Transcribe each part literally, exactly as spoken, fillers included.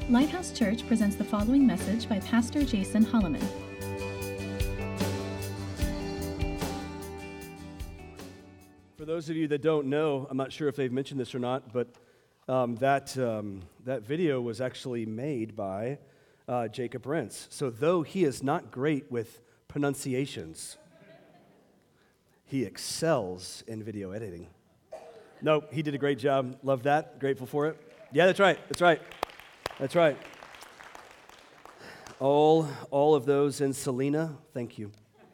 Lighthouse Church presents the following message by Pastor Jason Holloman. For those of you that don't know, I'm not sure if they've mentioned this or not, but um, that um, that video was actually made by uh, Jacob Rentz. So though he is not great with pronunciations, he excels in video editing. No, he did a great job. Love that. Grateful for it. Yeah, that's right. That's right. That's right. All, all of those in Selena, thank you.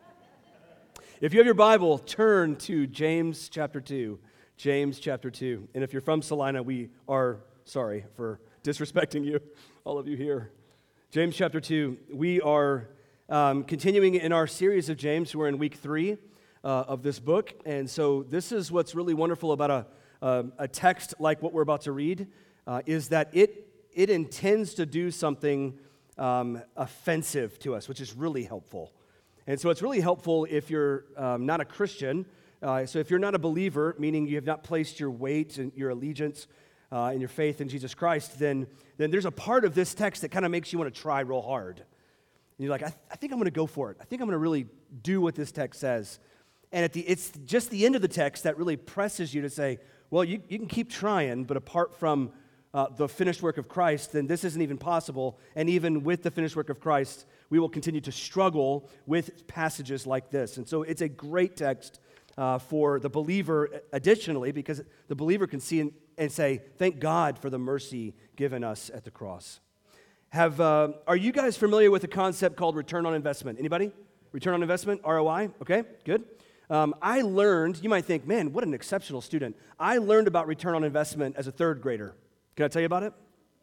If you have your Bible, turn to James chapter two. James chapter two. And if you're from Salina, we are sorry for disrespecting you, all of you here. James chapter two. We are um, continuing in our series of James. We're in week three uh, of this book. And so this is what's really wonderful about a, a, a text like what we're about to read, uh, is that it it intends to do something um, offensive to us, which is really helpful. And so it's really helpful if you're um, not a Christian. Uh, so if you're not a believer, meaning you have not placed your weight and your allegiance uh, and your faith in Jesus Christ, then, then there's a part of this text that kind of makes you want to try real hard. And you're like, I, th- I think I'm going to go for it. I think I'm going to really do what this text says. And at the it's just the end of the text that really presses you to say, well, you, you can keep trying, but apart from uh, the finished work of Christ, then this isn't even possible. And even with the finished work of Christ, we will continue to struggle with passages like this. And so it's a great text uh, for the believer additionally, because the believer can see and, and say, thank God for the mercy given us at the cross. Have uh, Are you guys familiar with a concept called return on investment? Anybody? Return on investment, R O I? Okay, good. Um, I learned, you might think, man, what an exceptional student. I learned about return on investment as a third grader. Can I tell you about it?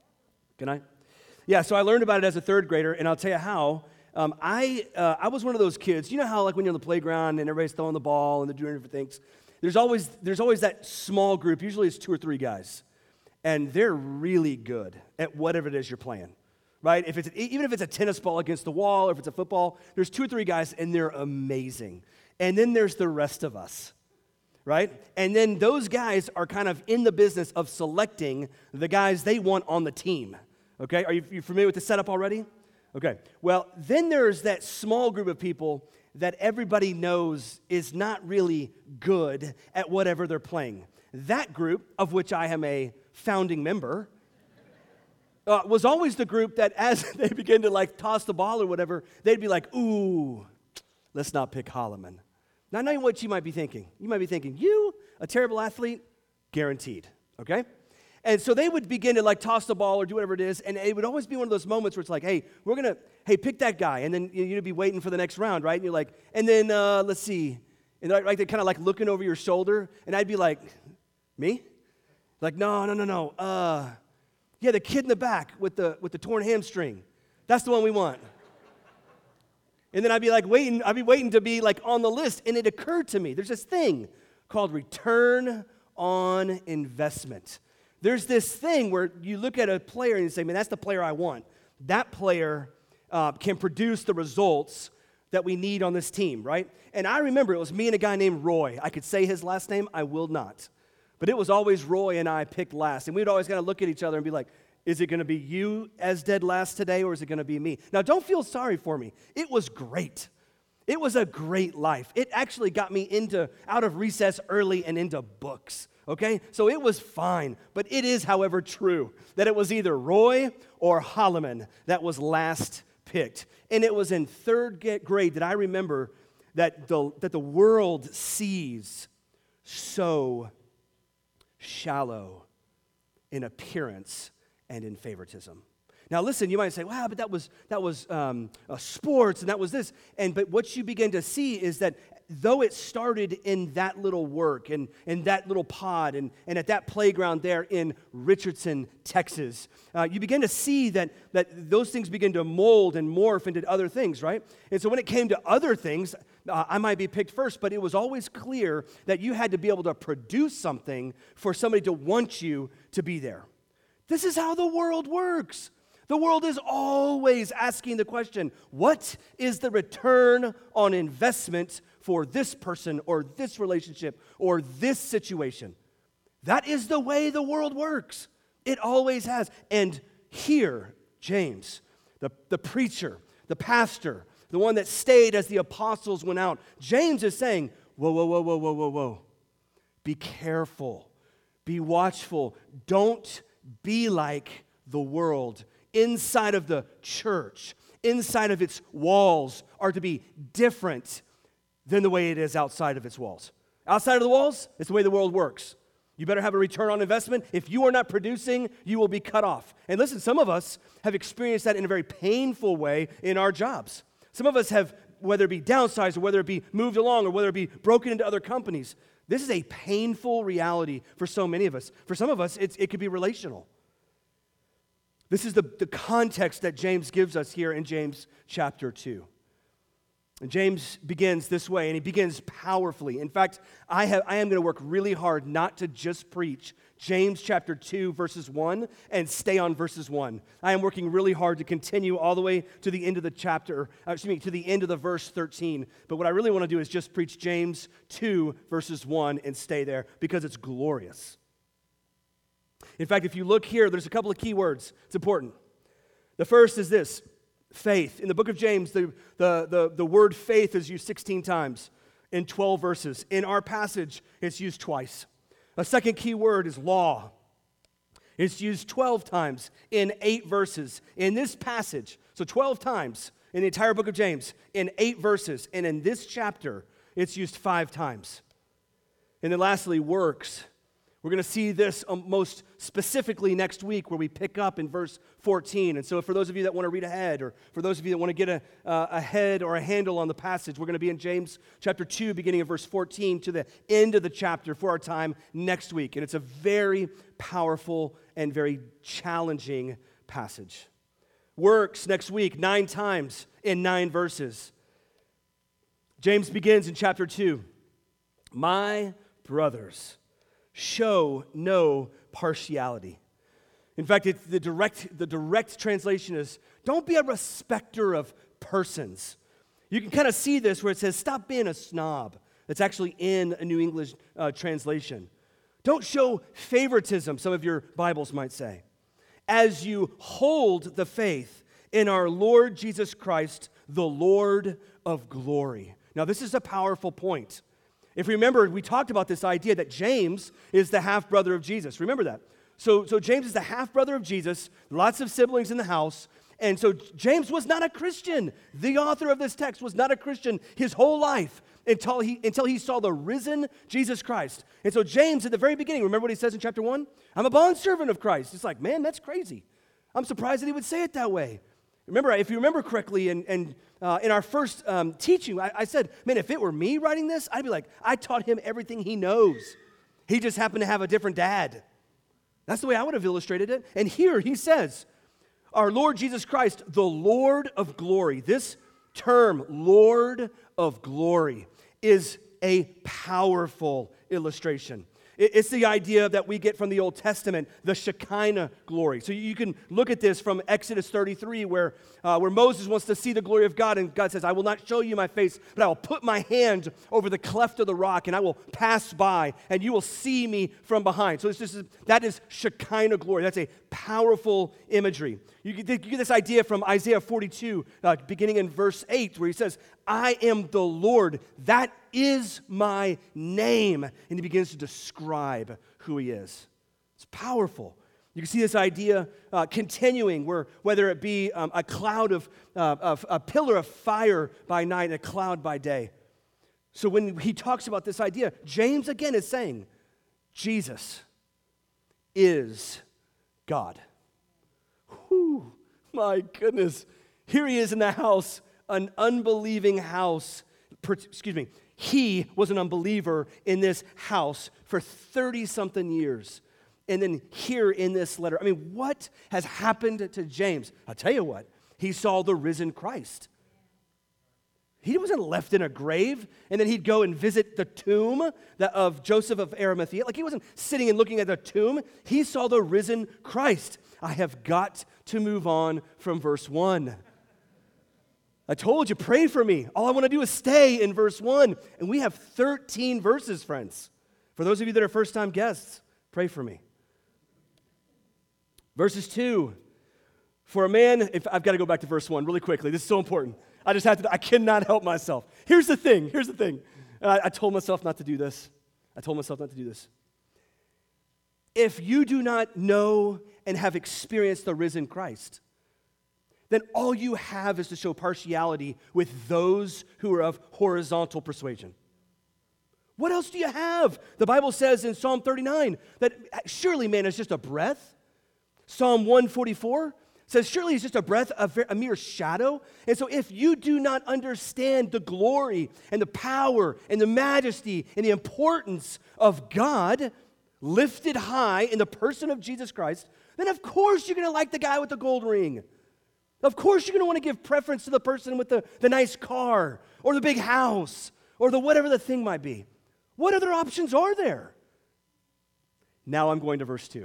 Can I? Yeah, so I learned about it as a third grader, and I'll tell you how. Um, I uh, I was one of those kids. You know how, like, when you're on the playground and everybody's throwing the ball and they're doing different things. There's always there's always that small group. Usually it's two or three guys, and they're really good at whatever it is you're playing, right? If it's even if it's a tennis ball against the wall, or if it's a football, there's two or three guys, and they're amazing. And then there's the rest of us, right? And then those guys are kind of in the business of selecting the guys they want on the team. Okay, are you, you familiar with the setup already? Okay, well, then there's that small group of people that everybody knows is not really good at whatever they're playing. That group, of which I am a founding member, uh, was always the group that as they begin to like toss the ball or whatever, they'd be like, ooh, let's not pick Holloman. Now, I know what you might be thinking. You might be thinking, you, a terrible athlete? Guaranteed, okay? And so they would begin to like toss the ball or do whatever it is, and it would always be one of those moments where it's like, hey, we're going to, hey, pick that guy, and then you'd be waiting for the next round, right? And you're like, and then uh, let's see, and like right, they're kind of like looking over your shoulder, and I'd be like, me? Like, no, no, no, no. Uh, yeah, the kid in the back with the with the torn hamstring. That's the one we want. And then I'd be like waiting, I'd be waiting to be like on the list, and it occurred to me, there's this thing called return on investment. There's this thing where you look at a player and you say, man, that's the player I want. That player uh, can produce the results that we need on this team, right? And I remember it was me and a guy named Roy. I could say his last name, I will not. But it was always Roy and I picked last. And we'd always kind of look at each other and be like, is it going to be you as dead last today, or is it going to be me? Now, don't feel sorry for me. It was great. It was a great life. It actually got me into out of recess early and into books. Okay, so it was fine, but it is, however, true that it was either Roy or Holloman that was last picked. And it was in third grade that I remember that the, that the world sees so shallow in appearance and in favoritism. Now, listen, you might say, wow, but that was that was um, uh, sports, and that was this. And but what you begin to see is that though it started in that little work and in that little pod and, and at that playground there in Richardson, Texas, uh, you begin to see that, that those things begin to mold and morph into other things, right? And so when it came to other things, uh, I might be picked first, but it was always clear that you had to be able to produce something for somebody to want you to be there. This is how the world works. The world is always asking the question, what is the return on investment for this person or this relationship or this situation? That is the way the world works. It always has. And here, James, the, the preacher, the pastor, the one that stayed as the apostles went out. James is saying, whoa, whoa, whoa, whoa, whoa, whoa, whoa. Be careful. Be watchful. Don't be like the world. Inside of the church, inside of its walls, are to be different than the way it is outside of its walls. Outside of the walls, it's the way the world works. You better have a return on investment. If you are not producing, you will be cut off. And listen, some of us have experienced that in a very painful way in our jobs. Some of us have, whether it be downsized or whether it be moved along or whether it be broken into other companies. This is a painful reality for so many of us. For some of us, it's, it could be relational. This is the, the context that James gives us here in James chapter two. And James begins this way, and he begins powerfully. In fact, I, have, I am going to work really hard not to just preach James chapter two, verses one, and stay on verses one. I am working really hard to continue all the way to the end of the chapter, uh, excuse me, to the end of the verse thirteen. But what I really want to do is just preach James two, verses one, and stay there, because it's glorious. In fact, if you look here, there's a couple of key words. It's important. The first is this. Faith. In the book of James, the, the, the, the word faith is used sixteen times in twelve verses. In our passage, it's used twice. A second key word is law. It's used twelve times in eight verses. In this passage, so twelve times in the entire book of James, in eight verses. And in this chapter, it's used five times. And then lastly, works. We're going to see this um, most specifically next week, where we pick up in verse fourteen. And so for those of you that want to read ahead, or for those of you that want to get a, uh, a head or a handle on the passage, we're going to be in James chapter two, beginning of verse fourteen, to the end of the chapter for our time next week. And it's a very powerful and very challenging passage. Works next week, nine times in nine verses. James begins in chapter two. My brothers, show no partiality. In fact, it's the direct, the direct translation is, don't be a respecter of persons. You can kind of see this where it says, stop being a snob. That's actually in a New English uh, translation. Don't show favoritism, some of your Bibles might say, as you hold the faith in our Lord Jesus Christ, the Lord of glory. Now, this is a powerful point. If you remember, we talked about this idea that James is the half-brother of Jesus. Remember that? So, so James is the half-brother of Jesus, lots of siblings in the house, and so James was not a Christian. The author of this text was not a Christian his whole life until he, until he saw the risen Jesus Christ. And so James, at the very beginning, remember what he says in chapter one? I'm a bondservant of Christ. It's like, man, that's crazy. I'm surprised that he would say it that way. Remember, if you remember correctly, and, and uh, in our first um, teaching, I, I said, man, if it were me writing this, I'd be like, I taught him everything he knows. He just happened to have a different dad. That's the way I would have illustrated it. And here he says, our Lord Jesus Christ, the Lord of glory. This term, Lord of glory, is a powerful illustration. It's the idea that we get from the Old Testament, the Shekinah glory. So you can look at this from Exodus thirty-three, where, uh, where Moses wants to see the glory of God, and God says, I will not show you my face, but I will put my hand over the cleft of the rock, and I will pass by, and you will see me from behind. So it's just, that is Shekinah glory. That's a powerful imagery. You get, you get this idea from Isaiah forty-two, uh, beginning in verse eight, where he says, I am the Lord, that is my name. And he begins to describe who he is. It's powerful. You can see this idea uh, continuing, where whether it be um, a cloud of, uh, of, a pillar of fire by night and a cloud by day. So when he talks about this idea, James again is saying, Jesus is God. Whew, my goodness. Here he is in the house, an unbelieving house. Per, excuse me. He was an unbeliever in this house for thirty-something years. And then here in this letter, I mean, what has happened to James? I'll tell you what. He saw the risen Christ. He wasn't left in a grave, and then he'd go and visit the tomb of Joseph of Arimathea. Like, he wasn't sitting and looking at the tomb. He saw the risen Christ. I have got to move on from verse one. I told you, pray for me. All I want to do is stay in verse one. And we have thirteen verses, friends. For those of you that are first-time guests, pray for me. Verses two, For a man, if I've got to go back to verse one really quickly. This is so important. I just have to, I cannot help myself. Here's the thing, here's the thing. I, I told myself not to do this. I told myself not to do this. If you do not know and have experienced the risen Christ, then all you have is to show partiality with those who are of horizontal persuasion. What else do you have? The Bible says in Psalm thirty-nine that surely man is just a breath. Psalm one forty-four says surely it's just a breath, a, a mere shadow. And so if you do not understand the glory and the power and the majesty and the importance of God lifted high in the person of Jesus Christ, then of course you're going to like the guy with the gold ring. Of course you're going to want to give preference to the person with the, the nice car or the big house or the whatever the thing might be. What other options are there? Now I'm going to verse two.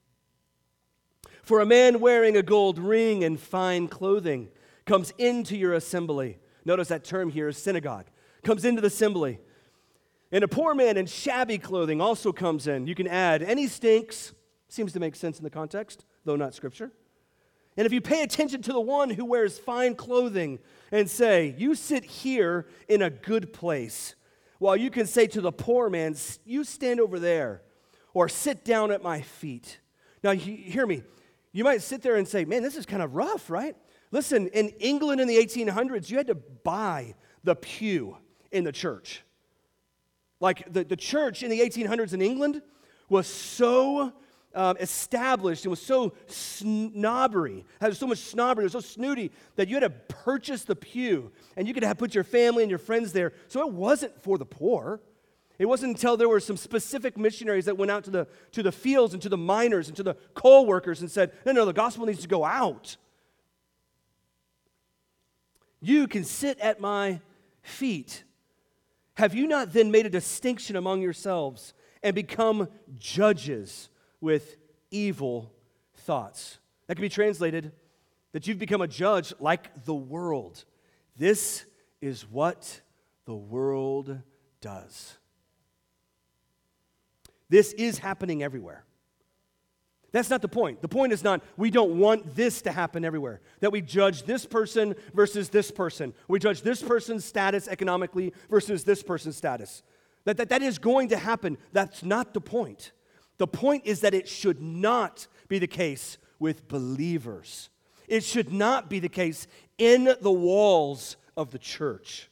For a man wearing a gold ring and fine clothing comes into your assembly. Notice that term here is synagogue. Comes into the assembly. And a poor man in shabby clothing also comes in. You can add, and he stinks. Seems to make sense in the context, though not Scripture. And if you pay attention to the one who wears fine clothing and say, you sit here in a good place, while you can say to the poor man, you stand over there, or sit down at my feet. Now, hear me. You might sit there and say, man, this is kind of rough, right? Listen, in England in the eighteen hundreds, you had to buy the pew in the church. Like, the, the church in the eighteen hundreds in England was so Um, established and was so snobbery, had so much snobbery, it was so snooty that you had to purchase the pew and you could have put your family and your friends there. So it wasn't for the poor. It wasn't until there were some specific missionaries that went out to the to the fields and to the miners and to the coal workers and said, no, no, the gospel needs to go out. You can sit at my feet. Have you not then made a distinction among yourselves and become judges with evil thoughts? That can be translated that you've become a judge like the world. This is what the world does. This is happening everywhere. That's not the point. The point is not we don't want this to happen everywhere, that we judge this person versus this person. We judge this person's status economically versus this person's status. That, that, that is going to happen. That's not the point. The point is that it should not be the case with believers. It should not be the case in the walls of the church.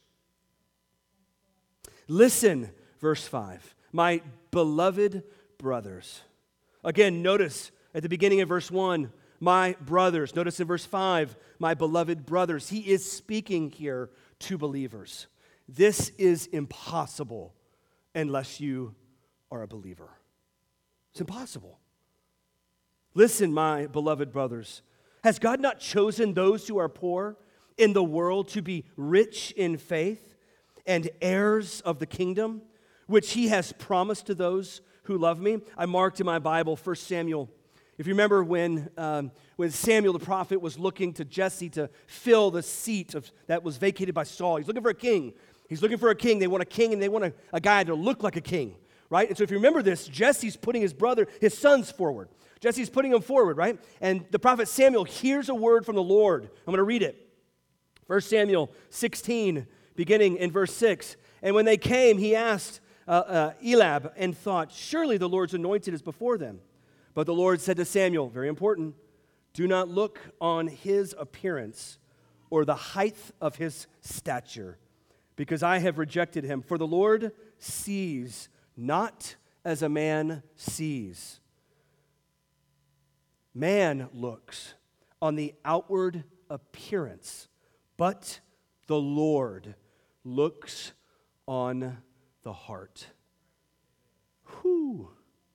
Listen, verse five. My beloved brothers. Again, notice at the beginning of verse one, my brothers. Notice in verse five, my beloved brothers. He is speaking here to believers. This is impossible unless you are a believer. It's impossible. Listen, my beloved brothers. Has God not chosen those who are poor in the world to be rich in faith and heirs of the kingdom, which he has promised to those who love me? I marked in my Bible First Samuel. If you remember when, um, when Samuel the prophet was looking to Jesse to fill the seat of, that was vacated by Saul. He's looking for a king. He's looking for a king. They want a king and they want a, a guy to look like a king. Right? And so if you remember this, Jesse's putting his brother, his sons forward. Jesse's putting them forward, right? And the prophet Samuel hears a word from the Lord. I'm going to read it. First Samuel sixteen, beginning in verse six. And when they came, he asked uh, uh, Eliab and thought, surely the Lord's anointed is before them. But the Lord said to Samuel, very important, do not look on his appearance or the height of his stature, because I have rejected him. For the Lord sees not as a man sees. Man looks on the outward appearance, but the Lord looks on the heart. Whew.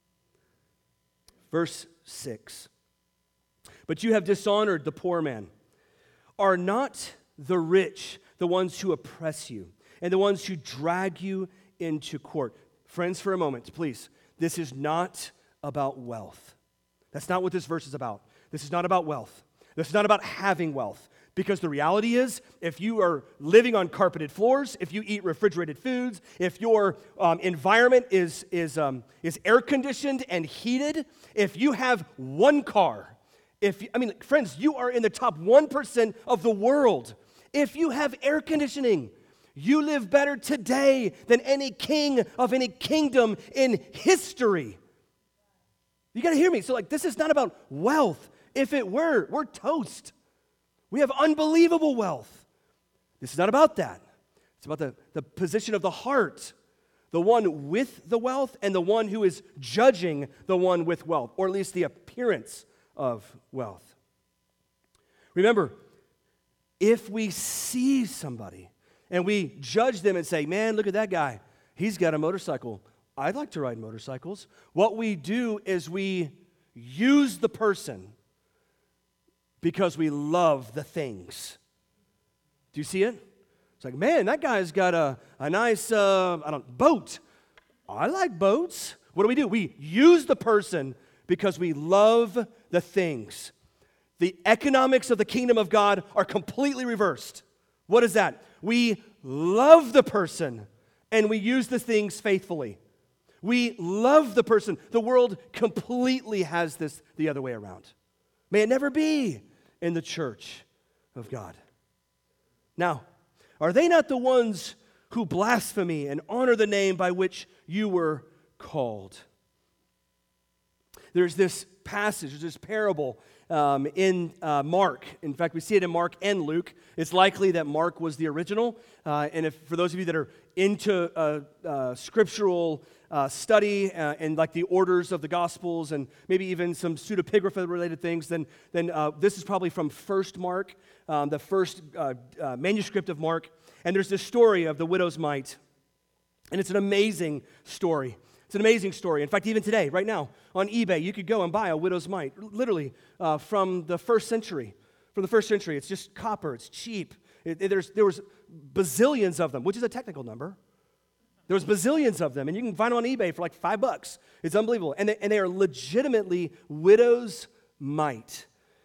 Verse six. But you have dishonored the poor man. Are not the rich the ones who oppress you and the ones who drag you into court? Friends, for a moment, please. This is not about wealth. That's not what this verse is about. This is not about wealth. This is not about having wealth. Because the reality is, if you are living on carpeted floors, if you eat refrigerated foods, if your um, environment is, is, um, is air-conditioned and heated, if you have one car If I mean, friends, you are in the top one percent of the world. If you have air conditioning, you live better today than any king of any kingdom in history. You got to hear me. So, like, this is not about wealth. If it were, we're toast. We have unbelievable wealth. This is not about that. It's about the, the position of the heart, the one with the wealth and the one who is judging the one with wealth, or at least the appearance of wealth. Remember, if we see somebody and we judge them and say, man, look at that guy. He's got a motorcycle. I'd like to ride motorcycles. What we do is we use the person because we love the things. Do you see it? It's like, man, that guy's got a, a nice, uh, I don't, boat. I like boats. What do we do? We use the person because we love the things. The economics of the kingdom of God are completely reversed. What is that? We love the person and we use the things faithfully. We love the person. The world completely has this the other way around. May it never be in the church of God. Now, are they not the ones who blaspheme and honor the name by which you were called? There's this passage, there's this parable um, in uh, Mark. In fact, we see it in Mark and Luke. It's likely that Mark was the original. Uh, and if for those of you that are into uh, uh, scriptural uh, study uh, and like the orders of the Gospels and maybe even some pseudepigrapha-related things, then, then uh, this is probably from First Mark, um, the first uh, uh, manuscript of Mark. And there's this story of the widow's mite. And it's an amazing story. It's an amazing story. In fact, even today, right now, on eBay, you could go and buy a widow's mite, literally uh, from the first century. From the first century, it's just copper. It's cheap. It, it, there's, there was bazillions of them, which is a technical number. There was bazillions of them, and you can find them on eBay for like five bucks. It's unbelievable. And they, and they are legitimately widow's mite.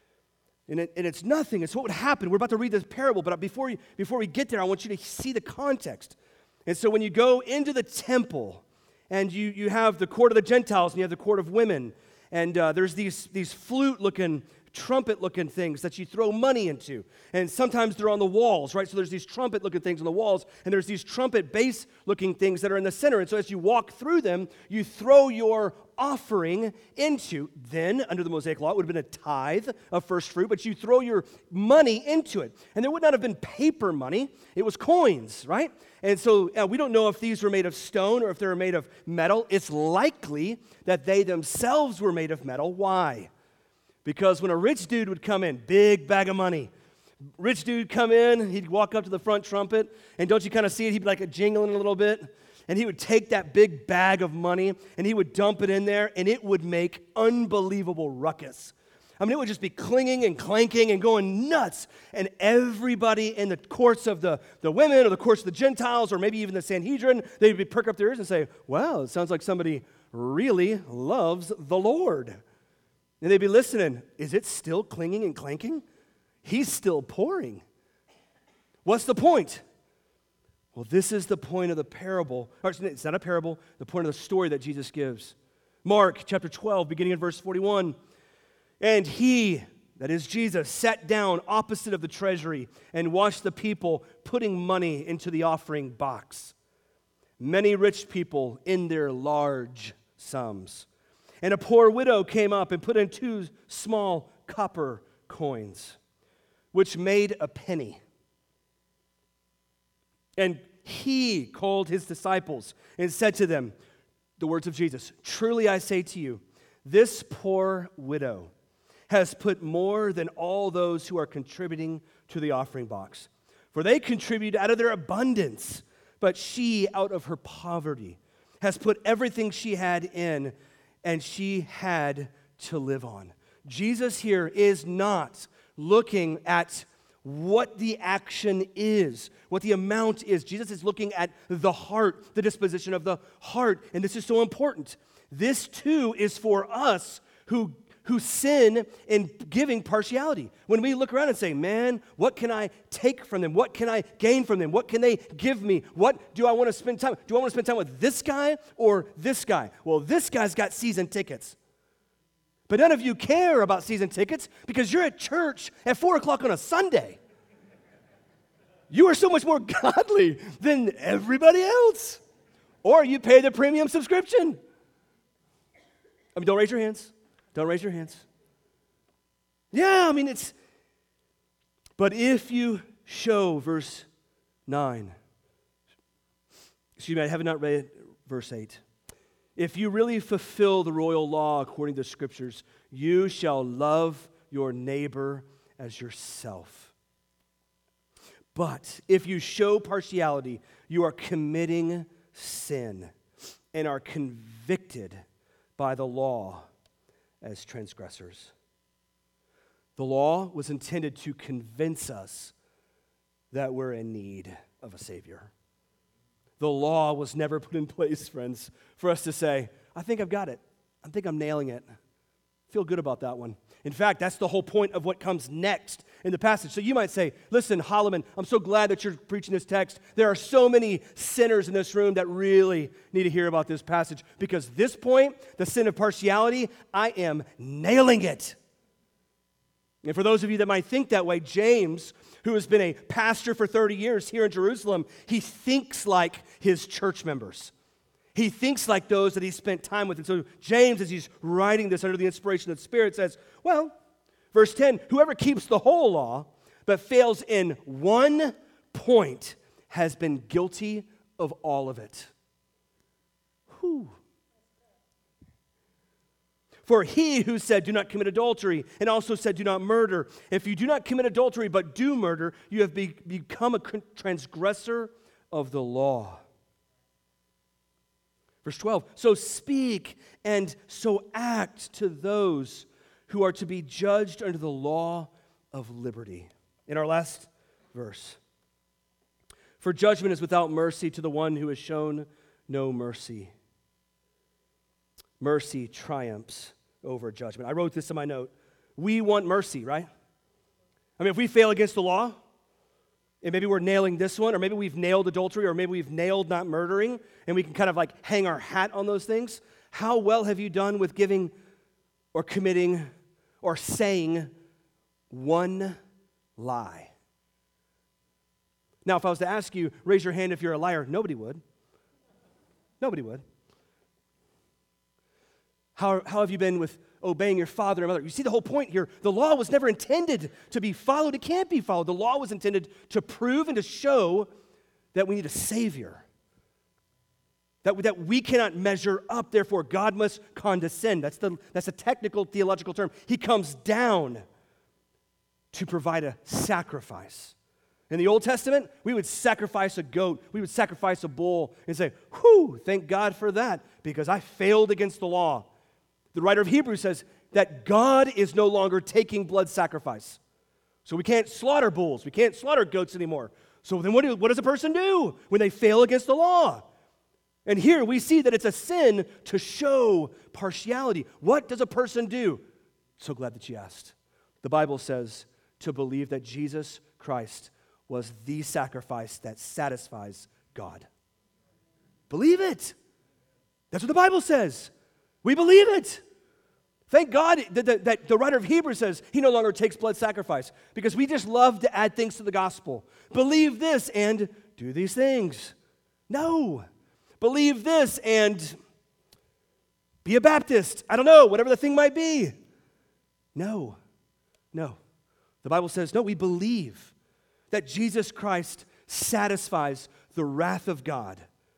And, it, and it's nothing. It's what would happen. We're about to read this parable, but before, you, before we get there, I want you to see the context. And so when you go into the temple, and you, you have the court of the Gentiles, and you have the court of women, and uh, there's these, these flute-looking, trumpet-looking things that you throw money into. And sometimes they're on the walls, right? So there's these trumpet-looking things on the walls, and there's these trumpet bass-looking things that are in the center. And so as you walk through them, you throw your offering into, then, under the Mosaic law, it would have been a tithe of first fruit, but you throw your money into it. And there would not have been paper money. It was coins, right? And so uh, we don't know if these were made of stone or if they were made of metal. It's likely that they themselves were made of metal. Why? Because when a rich dude would come in, big bag of money, rich dude come in, he'd walk up to the front trumpet, and don't you kind of see it? He'd be like a jingling a little bit, and he would take that big bag of money, and he would dump it in there, and it would make unbelievable ruckus. I mean, it would just be clinging and clanking and going nuts. And everybody in the courts of the, the women or the courts of the Gentiles or maybe even the Sanhedrin, they'd be perk up their ears and say, wow, it sounds like somebody really loves the Lord. And they'd be listening. Is it still clinging and clanking? He's still pouring. What's the point? Well, this is the point of the parable. Or it's not a parable, the point of the story that Jesus gives. Mark chapter twelve, beginning in verse forty-one. And he, that is Jesus, sat down opposite of the treasury and watched the people putting money into the offering box. Many rich people in their large sums. And a poor widow came up and put in two small copper coins, which made a penny. And he called his disciples and said to them, the words of Jesus, truly I say to you, this poor widow has put more than all those who are contributing to the offering box. For they contribute out of their abundance, but she, out of her poverty, has put everything she had in, and she had to live on. Jesus here is not looking at what the action is, what the amount is. Jesus is looking at the heart, the disposition of the heart, and this is so important. This too is for us who who sin in giving partiality. When we look around and say, man, what can I take from them? What can I gain from them? What can they give me? What do I want to spend time? Do I want to spend time with this guy or this guy? Well, this guy's got season tickets. But none of you care about season tickets because you're at church at four o'clock on a Sunday. You are so much more godly than everybody else. Or you pay the premium subscription. I mean, don't raise your hands. Don't raise your hands. Yeah, I mean, it's... But if you show, verse nine, excuse me, I have not read verse eight. If you really fulfill the royal law according to the Scriptures, you shall love your neighbor as yourself. But if you show partiality, you are committing sin and are convicted by the law as transgressors. The law was intended to convince us that we're in need of a Savior. The law was never put in place, friends, for us to say, I think I've got it. I think I'm nailing it. Feel good about that one. In fact, that's the whole point of what comes next in the passage. So you might say, listen, Holloman, I'm so glad that you're preaching this text. There are so many sinners in this room that really need to hear about this passage because this point, the sin of partiality, I am nailing it. And for those of you that might think that way, James, who has been a pastor for thirty years here in Jerusalem, he thinks like his church members. He thinks like those that he spent time with. And so James, as he's writing this under the inspiration of the Spirit, says, well, verse ten, whoever keeps the whole law but fails in one point has been guilty of all of it. Whew. For he who said, do not commit adultery, and also said, do not murder. If you do not commit adultery but do murder, you have be- become a transgressor of the law. Verse twelve, so speak and so act to those who are to be judged under the law of liberty. In our last verse, for judgment is without mercy to the one who has shown no mercy. Mercy triumphs over judgment. I wrote this in my note. We want mercy, right? I mean, if we fail against the law, and maybe we're nailing this one, or maybe we've nailed adultery, or maybe we've nailed not murdering, and we can kind of like hang our hat on those things. How well have you done with giving or committing or saying one lie? Now, if I was to ask you, raise your hand if you're a liar, nobody would. Nobody would. How, how have you been with obeying your father and mother? You see the whole point here. The law was never intended to be followed. It can't be followed. The law was intended to prove and to show that we need a Savior. That, that we cannot measure up, therefore God must condescend. That's, the, that's a technical theological term. He comes down to provide a sacrifice. In the Old Testament, we would sacrifice a goat. We would sacrifice a bull and say, whew, thank God for that, because I failed against the law. The writer of Hebrews says that God is no longer taking blood sacrifice. So we can't slaughter bulls. We can't slaughter goats anymore. So then what, do, what does a person do when they fail against the law? And here we see that it's a sin to show partiality. What does a person do? So glad that you asked. The Bible says to believe that Jesus Christ was the sacrifice that satisfies God. Believe it. That's what the Bible says. We believe it. Thank God that the, that the writer of Hebrews says he no longer takes blood sacrifice because we just love to add things to the gospel. Believe this and do these things. No. Believe this and be a Baptist. I don't know, whatever the thing might be. No. No. The Bible says, no, we believe that Jesus Christ satisfies the wrath of God.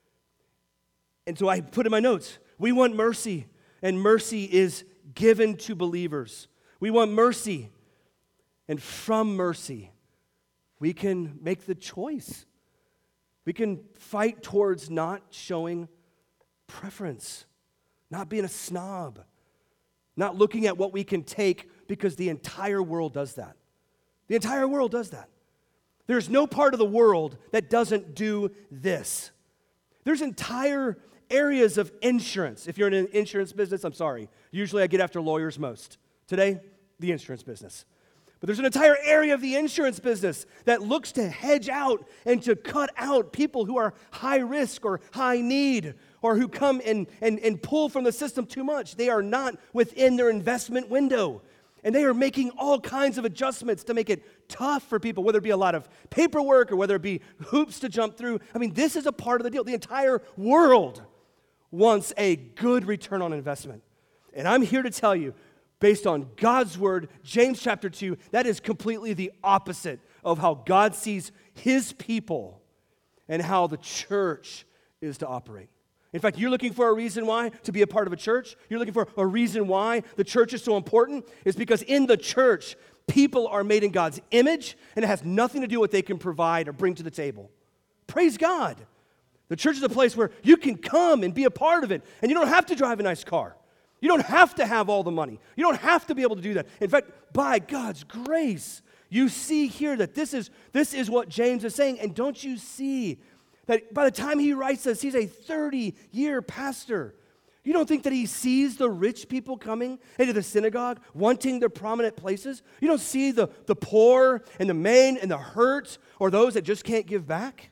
And so I put in my notes, we want mercy, and mercy is given to believers. We want mercy, and from mercy, we can make the choice. We can fight towards not showing preference, not being a snob, not looking at what we can take because the entire world does that. The entire world does that. There's no part of the world that doesn't do this. There's entire areas of insurance. If you're in an insurance business, I'm sorry. Usually I get after lawyers most. Today, the insurance business. But there's an entire area of the insurance business that looks to hedge out and to cut out people who are high risk or high need or who come and, and, and pull from the system too much. They are not within their investment window. And they are making all kinds of adjustments to make it tough for people, whether it be a lot of paperwork or whether it be hoops to jump through. I mean, this is a part of the deal. The entire world wants a good return on investment. And I'm here to tell you, based on God's word, James chapter two, that is completely the opposite of how God sees his people and how the church is to operate. In fact, you're looking for a reason why to be a part of a church. You're looking for a reason why the church is so important. It's because in the church, people are made in God's image, and it has nothing to do with what they can provide or bring to the table. Praise God. The church is a place where you can come and be a part of it, and you don't have to drive a nice car. You don't have to have all the money. You don't have to be able to do that. In fact, by God's grace, you see here that this is, this is what James is saying, and don't you see that by the time he writes this, he's a thirty-year pastor. You don't think that he sees the rich people coming into the synagogue, wanting their prominent places? You don't see the, the poor and the maimed and the hurt or those that just can't give back?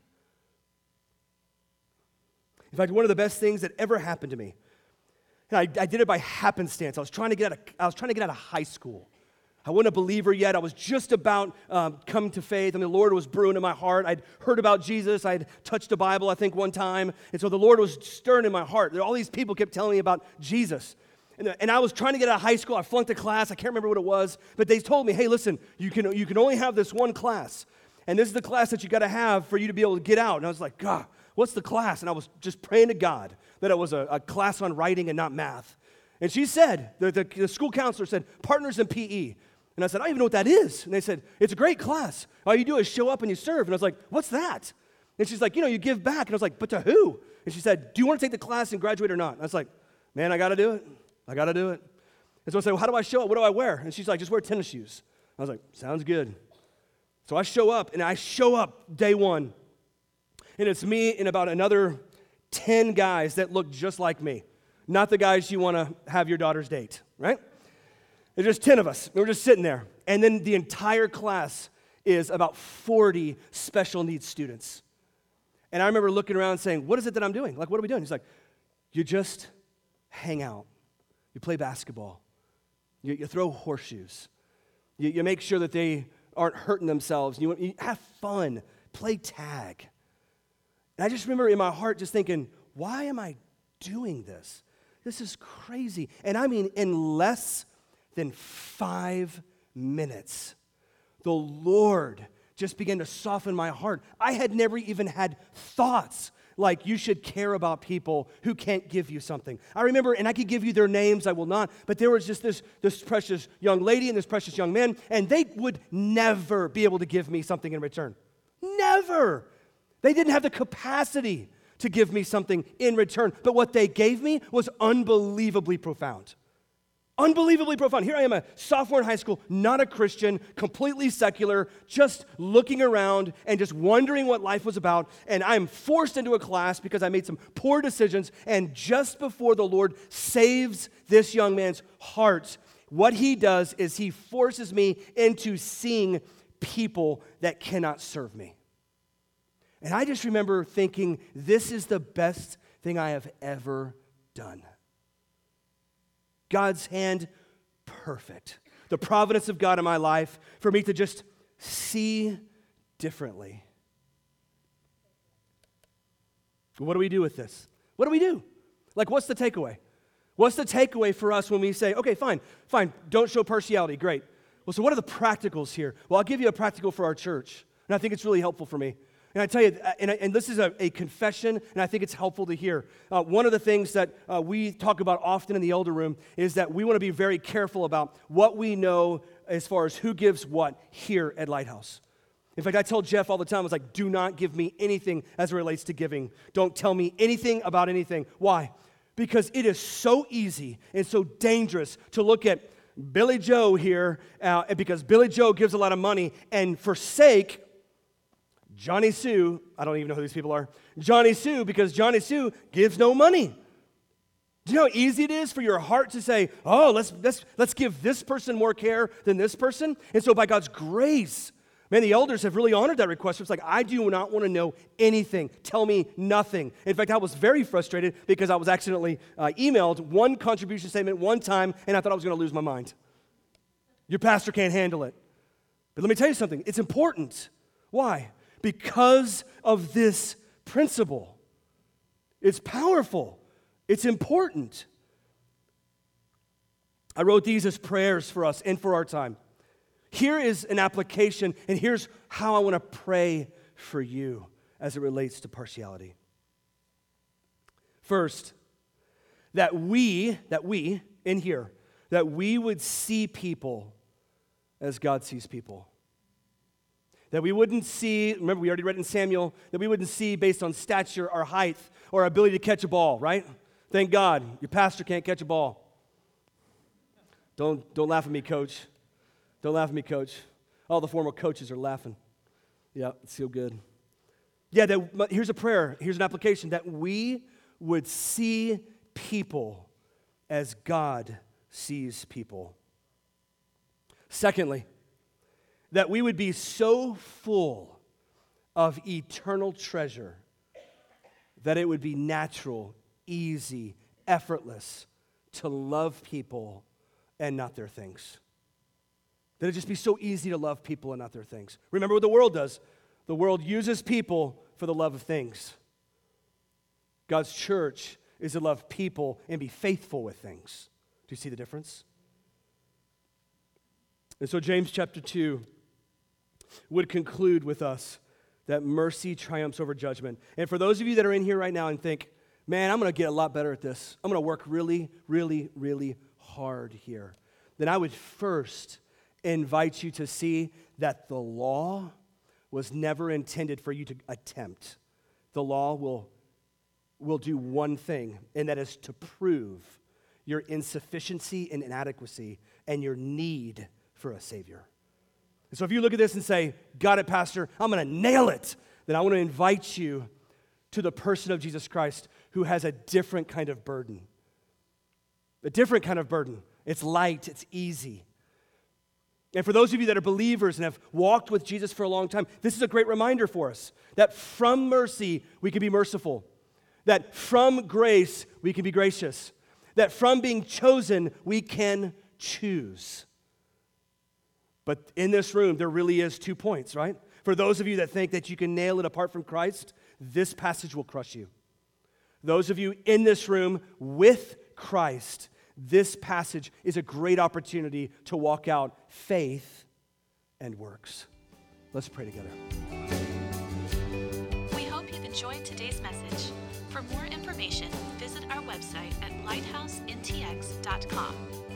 In fact, one of the best things that ever happened to me, and I, I did it by happenstance. I was trying to get out of, I was trying to get out of high school. I wasn't a believer yet. I was just about um, coming to faith, and the Lord was brewing in my heart. I'd heard about Jesus. I'd touched a Bible, I think, one time, and so the Lord was stirring in my heart. All these people kept telling me about Jesus, and, and I was trying to get out of high school. I flunked a class. I can't remember what it was, but they told me, hey, listen, you can, you can only have this one class, and this is the class that you got to have for you to be able to get out. And I was like, God, what's the class? And I was just praying to God that it was a, a class on writing and not math. And she said, the, the, the school counselor said, partners in P E. And I said, I don't even know what that is. And they said, it's a great class. All you do is show up and you serve. And I was like, what's that? And she's like, you know, you give back. And I was like, but to who? And she said, do you want to take the class and graduate or not? And I was like, man, I got to do it. I got to do it. And so I said, well, how do I show up? What do I wear? And she's like, just wear tennis shoes. I was like, sounds good. So I show up, and I show up day one. And it's me and about another ten guys that look just like me. Not the guys you want to have your daughter's date, right? There's just ten of us. We're just sitting there. And then the entire class is about forty special needs students. And I remember looking around and saying, what is it that I'm doing? Like, what are we doing? He's like, you just hang out. You play basketball. You, you throw horseshoes. You, you make sure that they aren't hurting themselves. You, you have fun. Play tag. And I just remember in my heart just thinking, why am I doing this? This is crazy. And I mean, in less than five minutes, the Lord just began to soften my heart. I had never even had thoughts like you should care about people who can't give you something. I remember, and I could give you their names, I will not, but there was just this, this precious young lady and this precious young man, and they would never be able to give me something in return. Never. They didn't have the capacity to give me something in return, but what they gave me was unbelievably profound. Unbelievably profound. Here I am, a sophomore in high school, not a Christian, completely secular, just looking around and just wondering what life was about. And I'm forced into a class because I made some poor decisions. And just before the Lord saves this young man's heart, what he does is he forces me into seeing people that cannot serve me. And I just remember thinking, this is the best thing I have ever done. God's hand, perfect. The providence of God in my life for me to just see differently. What do we do with this? What do we do? Like, what's the takeaway? What's the takeaway for us when we say, okay, fine, fine, don't show partiality, great. Well, so what are the practicals here? Well, I'll give you a practical for our church, and I think it's really helpful for me. And I tell you, and, I, and this is a, a confession, and I think it's helpful to hear. Uh, one of the things that uh, we talk about often in the elder room is that we want to be very careful about what we know as far as who gives what here at Lighthouse. In fact, I tell Jeff all the time, I was like, do not give me anything as it relates to giving. Don't tell me anything about anything. Why? Because it is so easy and so dangerous to look at Billy Joe here, uh, because Billy Joe gives a lot of money, and forsake Johnny Sue, I don't even know who these people are, Johnny Sue, because Johnny Sue gives no money. Do you know how easy it is for your heart to say, oh, let's, let's, let's give this person more care than this person? And so by God's grace, Man, the elders have really honored that request. It's like, I do not want to know anything. Tell me nothing. In fact, I was very frustrated because I was accidentally uh, emailed one contribution statement one time, and I thought I was going to lose my mind. Your pastor can't handle it. But let me tell you something. It's important. Why? Because of this principle. It's powerful. It's important. I wrote these as prayers for us and for our time. Here is an application, and here's how I want to pray for you as it relates to partiality. First, that we, that we, in here, that we would see people as God sees people. That we wouldn't see, remember we already read in Samuel, that we wouldn't see based on stature or height or ability to catch a ball, right? Thank God, your pastor can't catch a ball. Don't, don't laugh at me, coach. Don't laugh at me, coach. All the former coaches are laughing. Yeah, it's so good. Yeah, that, here's a prayer. Here's an application. That we would see people as God sees people. Secondly, that we would be so full of eternal treasure that it would be natural, easy, effortless to love people and not their things. That it'd just be so easy to love people and not their things. Remember what the world does. The world uses people for the love of things. God's church is to love people and be faithful with things. Do you see the difference? And so James chapter two would conclude with us that mercy triumphs over judgment. And for those of you that are in here right now and think, man, I'm going to get a lot better at this. I'm going to work really, really, really hard here. Then I would first invite you to see that the law was never intended for you to attempt. The law will, will do one thing, and that is to prove your insufficiency and inadequacy and your need for a Savior. And so if you look at this and say, got it, Pastor, I'm going to nail it, then I want to invite you to the person of Jesus Christ who has a different kind of burden. A different kind of burden. It's light, it's easy. And for those of you that are believers and have walked with Jesus for a long time, this is a great reminder for us that from mercy, we can be merciful. That from grace, we can be gracious. That from being chosen, we can choose. But in this room, there really is two points, right? For those of you that think that you can nail it apart from Christ, this passage will crush you. Those of you in this room with Christ, this passage is a great opportunity to walk out faith and works. Let's pray together. We hope you've enjoyed today's message. For more information, visit our website at lighthouse n t x dot com.